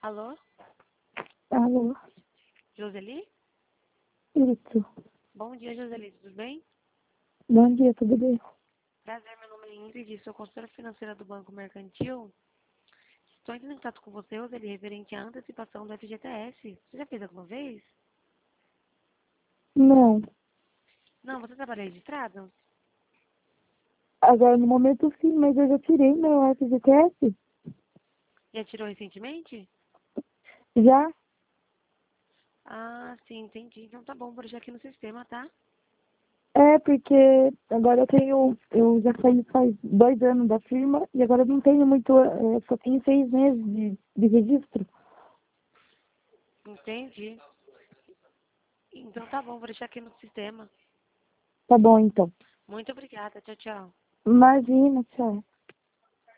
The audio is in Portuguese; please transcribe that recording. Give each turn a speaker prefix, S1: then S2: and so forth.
S1: Alô?
S2: Alô,
S1: Joseli?
S2: isso.
S1: Bom dia, Joseli. Tudo bem?
S2: Bom dia, tudo bem?
S1: Prazer, meu nome é Ingrid, sou consultora financeira do Banco Mercantil. Estou entrando em contato com você, Joseli, referente à antecipação do FGTS. Você já fez alguma vez?
S2: Não,
S1: Não, você trabalha registrado?
S2: agora no momento sim, mas eu já tirei meu FGTS.
S1: Já tirou recentemente?
S2: Já?
S1: Ah, sim, entendi. Então tá bom, vou deixar aqui no sistema, tá?
S2: É, porque agora eu já saí faz 2 anos da firma e agora eu não tenho muito, só tenho 6 meses de registro.
S1: Entendi. Então tá bom, vou deixar aqui no sistema.
S2: Tá bom, então.
S1: Muito obrigada. Tchau, tchau.
S2: Imagina, tchau.